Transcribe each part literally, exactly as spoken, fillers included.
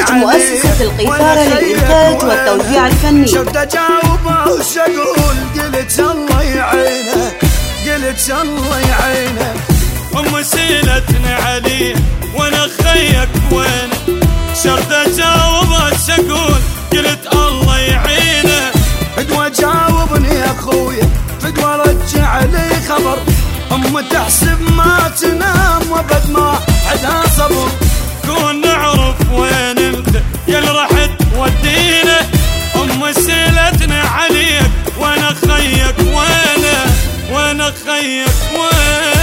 إنتاج مؤسسة القيثارة للإنتاج والتوزيع الفني. شفت أجاوبه وش أقول، قلت الله يعينه، قلت الله يعينه. أم سيلتني عليه وانا خيك وين، شرط اجاوب وش اقول، قلت الله يعينه. فدوى جاوبني يا اخويا، فدوى رجع لي خبر، ام تحسب ما تنام وبد ما عدها صبر. كون نعرف وين انت يا اللي رحت ودينا، ام سيلتني عليك وانا خيك وينه، وانا خيك وينه.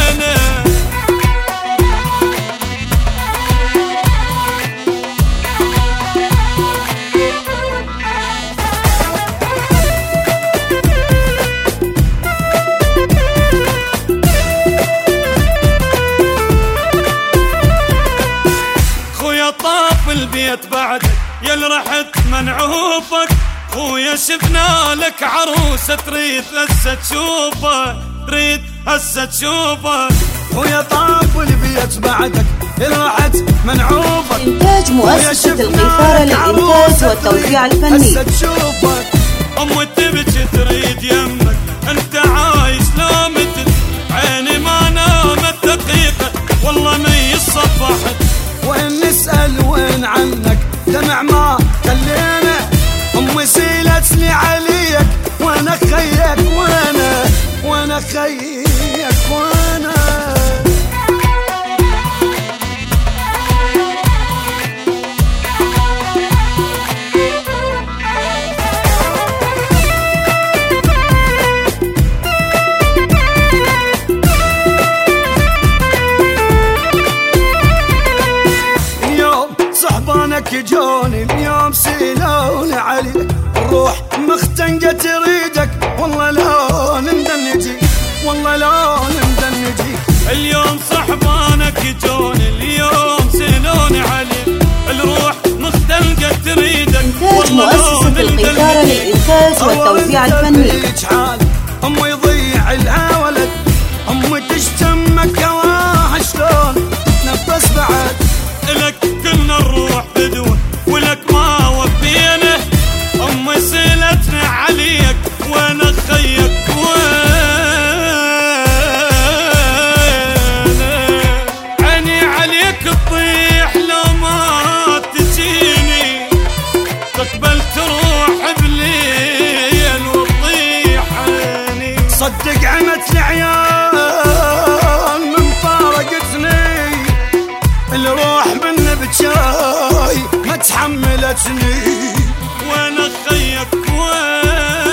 طاف البيت بعدك يا اللي رحت منعوفك، خويا شفنا لك عروسه تريد هسه تشوفه، تريد هسه تشوفه. خويا طاف البيت بعدك يا اللي رحت منعوفك. إنتاج مؤسسة القيثارة للإنتاج والتوزيع الفني. هسه تشوفك ام تبكي تريد يمك، انت عايش لا متل، عيني ما نامت دقيقه والله مي صفحت. وين نسأل وين عنك دمع ما خلينا، أم سيلتني عليك وانا خيك وانا، وانا خيك وانا. صحبانك جوني اليوم سيلون عليك، الروح مختنقة تريدك والله لون مدنجي، والله لون مدنجي. اليوم صحبانك جوني اليوم سيلون عليك، الروح مختنقة تريدك إنتاج مؤسسة القيثارة للإنتاج والتوزيع الفني. أم يضيع لها ولد، أم تشتمك هواها شلون نفس بعد. لك كلنا نروح بدون ولك ما وفينا، ام سيلتني عليك وانا خيك وينه. عيني عليك تطيح لو ما تجيني، تقبل تروح بليل وتطيح عيني. صدق عمت العيال من فارقتني، الروح من بجاي ما تحملتني، وانا خيك وين.